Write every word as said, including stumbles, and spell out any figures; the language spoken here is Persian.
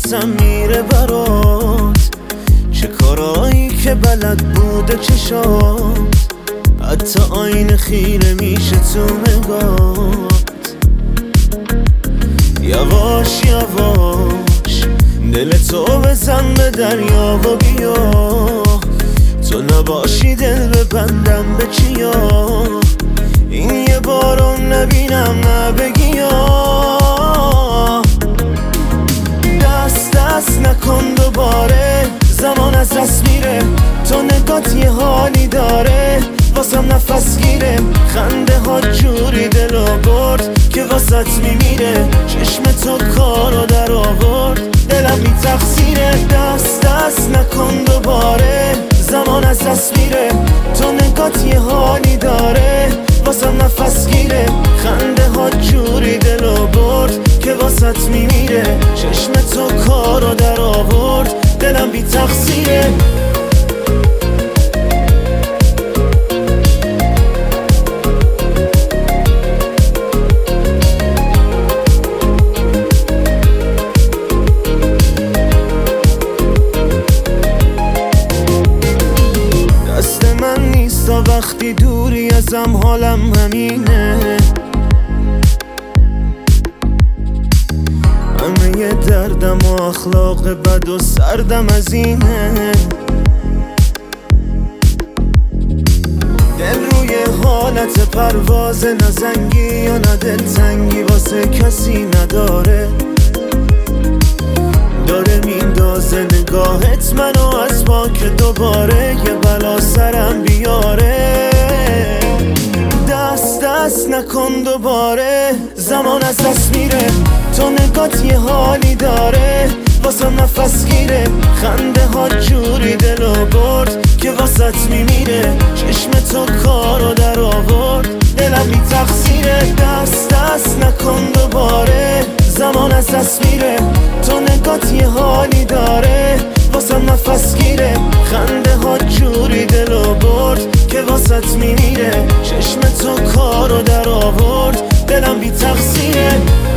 نفسم میره برات، چه کارایی که بلد بوده چشات، حتی آینه خیره میشه تو نگات. یواش یواش دل تو بزن به دریا و بیا، تو نباشی دل ببندم به چیا، این یه بارو نبینم نبگی یا. دست دست نکن دوباره، زمان از دست میره، تو نگات یه حالی داره، واسم نفس گیره، خنده ها جوری دلو برد که واسط میمیره، چشم تو کارو در آورد، دلم بی تقصیره. دست دست نکن دوباره، زمان از دست میره، تو نگات یه حالی داره، واسم نفس گیره، خنده ها جوری دلو برد که واسط میمیره، چشم تو کارو در آورد، دلم بی تقصیره. وقتی دوری ازم حالم همینه، همه یه دردم و اخلاق بد و سردم از اینه، دل روی حالت پرواز، نزنگی یا نه دلتنگی واسه کسی نداره، داره میندازه نگاهت منو از پا که دوباره یه بلا سرم بیاره. دست دست نکن دوباره، زمان از دست میره، تو نگات یه حالی داره، واسم نفس گیره، خنده ها جوری دلو برد که واسط میمیره، چشم تو کارو در آورد، دلم بی تقصیره. دست دست نکن دوباره، زمان از دست میره، تو نگات یه حالی داره، واسم نفس گیره، خنده ها جوری دلو برد که واسط میمیره، چشم تو کارو در آورد، دلم بی تقصیره.